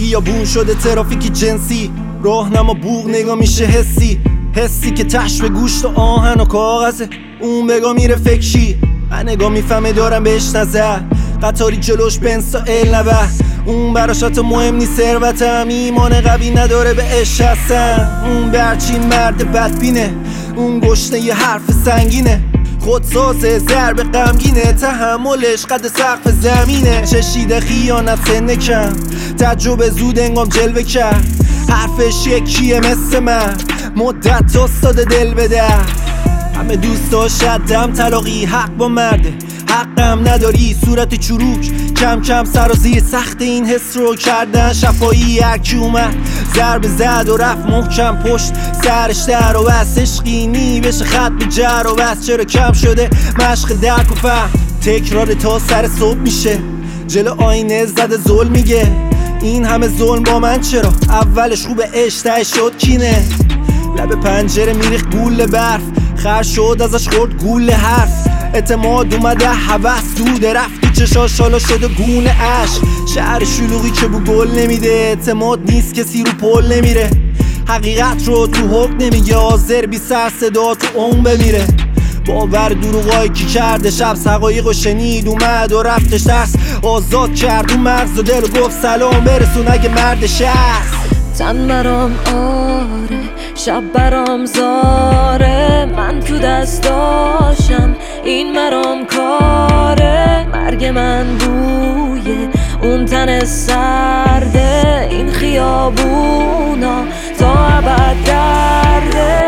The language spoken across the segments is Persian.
خیابون شده ترافیکی جنسی، راهنما بوق نگاه میشه حسی که تش به گوشت و آهن و کاغذه. اون بگاه میره فکری، من نگاه میفهمه دارم بهش نظر. قطاری جلوش بنز تا نبه، اون براش حتی مهم نیست ثروتم. ایمان قوی نداره به عشق هستن. اون برچین مرد بدبینه، اون گشنه یه حرف سنگینه. خودسازه ضرب غمگینه، تحملش قد سقف زمینه. چشیده خیانت سنه کم، تجربه زود انگام جلوه کرد. حرفش یکیه مثل من، مدت استاد دل بده. همه دوستاش دم طلاقی، حق با مرده حقم نداری. صورت چروک کم کم سرازی، سخت این حس رو کردن شفایی. هرکی اومد ضربه زد و رفت محکم پشت سرش در و بس. عشقینی بشه خط به جر و بس. چرا کم شده مشق درک و فهم، تکرار تا سر صبح میشه. جلو آینه زده ظلم میگه این همه ظلم با من چرا؟ اولش خوبه عشق شد کینه. لب پنجره میریخ گول برف، خر شد ازش خورد گول حرف. اعتماد اومده هوس دوده، رفتی چشاش حالا شده گونه عشق. شهر شلوغی که بو گل نمیده، اعتماد نیست کسی رو پل نمیره. حقیقت رو تو حق نمیگه، حاضر بی سر صدا تو اون بمیره. باور دروغایی کی کرده شب حقایق و شنید، اومد و رفتش ترس آزاد کرد. اون مرز و دل و گفت سلام برسون اگه مردش هست. تن برام آره، شب برام زاره. من تو دستاشم این مرام کاره. مرگ من بوی اون تن سرده، این خیابونا تا ابد درده.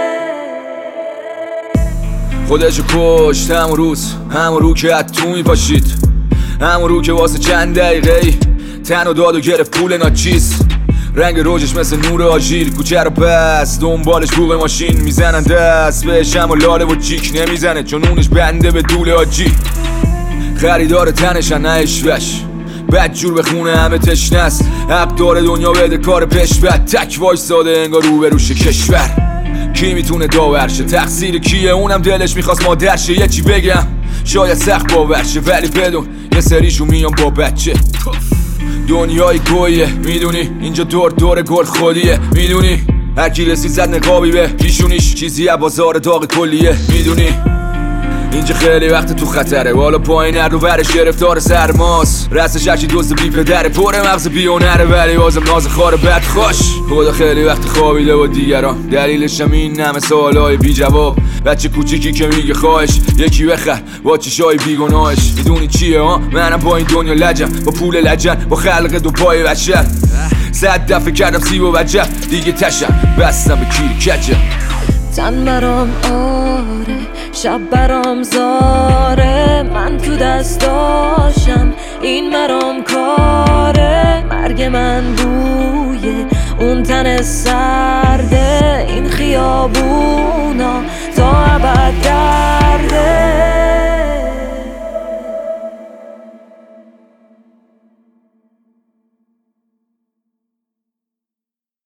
خودشو کشت همون رو که تو میپاشید، همون رو که واسه چند دقیقه تن و داد و گرفت پول ناچیز. رنگ روجش مثل نور آژیر، کوچه رو بس دنبالش بوق ماشین میزنن دست بهش. اما لاله و چیک نمیزنه چون اونش بنده به دوله آجی. خریدار تنشن نه اشوش، بد جور به خونه همه تشنه است. حق داره دنیا بده کار پش بد، تک وایساده انگار رو به روش کشور. کی میتونه داورشه؟ تقصیر کیه؟ اونم دلش میخواست مادرشه. یه چی بگم شاید سخت باورشه، ولی بدون یه سریشو میام با بچه. دنیای گویه میدونی، اینجا دور گل خودیه میدونی. هرکی رسید زد نقابی به پیشونیش، چیزی از بازار داغ کلیه میدونی. اینجا خیلی وقت تو خطره، بالا پایین هر رو ورش گرفتار سرماست. رستش هرچی دزد بی پدره، پر مغز بیونره ولی بازم ناز خار بد خوش. خدا خیلی وقت خوابیده و دیگران، دلیلشم این همه سوالای بی جواب. بچه کوچیکی که میگه خواهش یکی بخر با چشای بیگناهش. میدونی چیه ها؟ منم با این دنیا لجم، با پول لجن، با خلق دو پای بشر. 100 دفعه کردم سیب و وجب، دیگه تشم بستم به کیر کچم. تن برام آره، شب برام زاره. من تو دستاشم این مرام کاره. مرگ من بوی اون تن سرده، این